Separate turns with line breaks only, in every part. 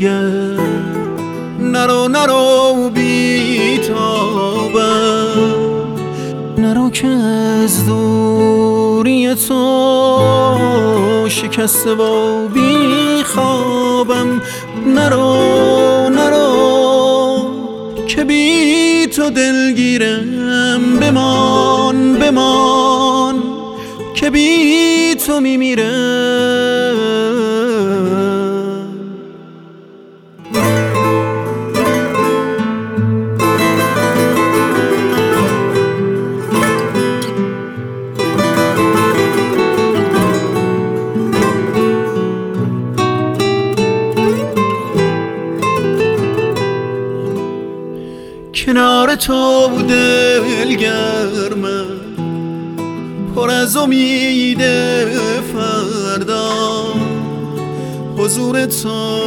تنگه، نرو نرو بیتابم، نرو که از دوری تو شکسته و بیخوابم، نرو نرو که بی تو دلگیرم، بمان بمان که بی تو میمیرم. کنار تو دلگرمم، پر از امید فردا، حضور تو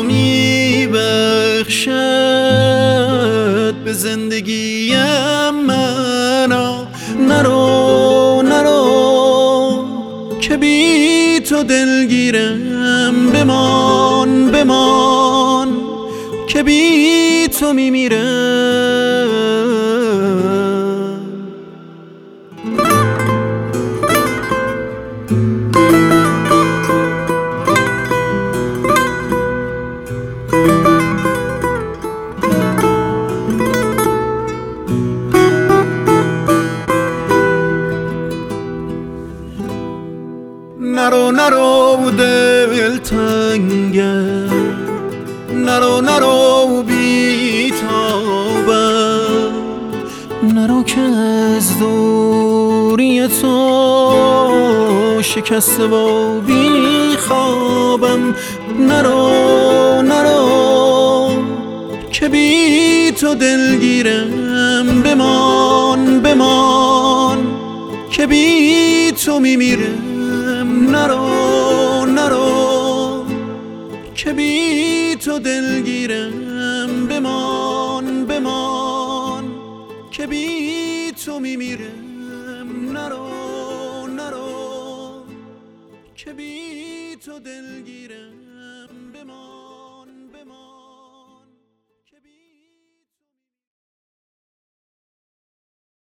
میبخشد به زندگیم معنا، نرو نرو که بی تو دلگیرم، بمان بمان که بی تو میمیرم. نرو نرو دل تنگه، نرو نرو بیتابم، نرو که از دوری تو شکسته و بیخوابم، نرو نرو که بی تو دلگیرم، بمان بمان که بی تو میمیرم، نرو نرو که بی تو دلگیرم، بمان بمان که بی تو میمیرم، نرو نرو که بی تو دلگیرم.